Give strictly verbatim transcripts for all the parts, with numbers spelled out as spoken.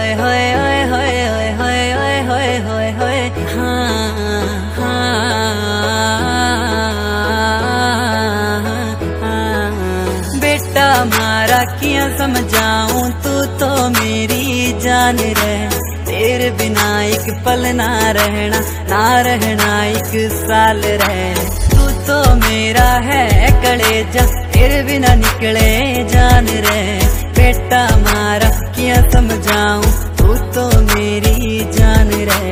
ओए होए ओए होए ओए होए ओए होए होए होए हाँ हाँ। बेटा मारा किया समझाऊं, तू तो मेरी जान रहे, तेरे बिना एक पल ना रहना, ना रहना एक साल रहे। तू तो मेरा है कलेजा, तेरे बिना निकले जान रहे। बेटा मारा किया समझाऊं, तू तो मेरी जान रहे।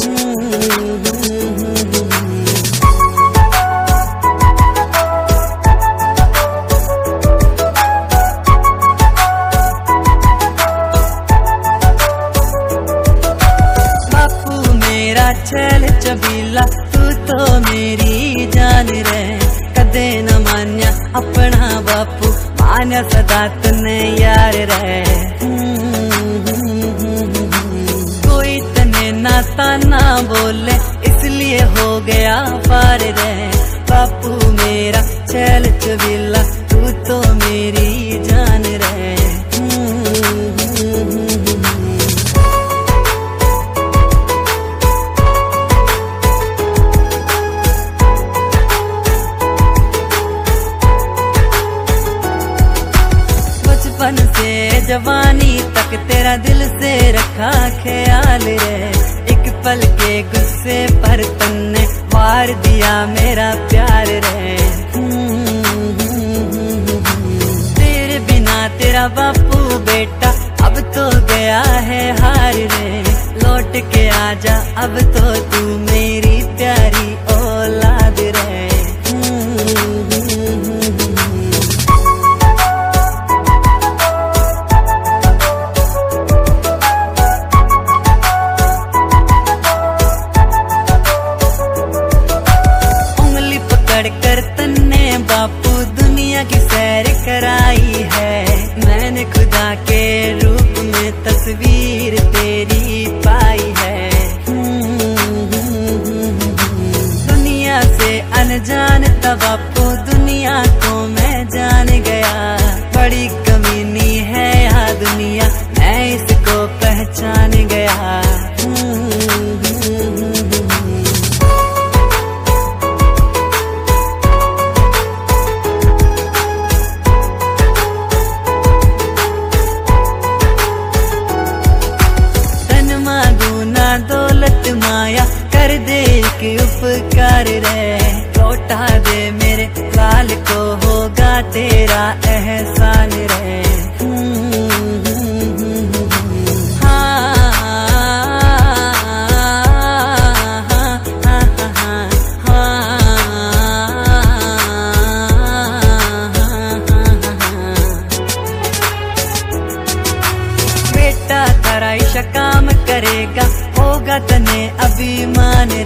बापू मेरा चल चबीला, तू तो मेरी जान रहे। कदे न मान्या अपना बापू, मान्या सदा तने यार रहे। कोई तने नाता ना बोले, इसलिए हो गया पार रहे। बापू मेरा चल चबीला, तू तो मेरी जान रहे। बचपन से जवानी तक तेरा दिल से रखा ख्याल रे। एक पल के गुस्से पर तन्ने मार दिया मेरा प्यार रे। तेरे बिना तेरा बापू बेटा अब तो गया है हार रे। लौट के आजा अब तो तू मेरी प्यारी औलाद रे। कर तन्ने बापू दुनिया की सैर कराई है। मैंने खुदा के रूप में तस्वीर तेरी पाई है। दुनिया से अनजान था बापू, दुनिया को मैं जान गया। बड़ी कमीनी है यहाँ दुनिया, मैं इसको पहचान गया। दौलत माया कर दे एक उपकार रे। लौटा दे मेरे लाल को, होगा तेरा एहसान रे। हाँ हाँ हाँ बेटा तेरा ईशा काम करेगा, होगा तने अभिमान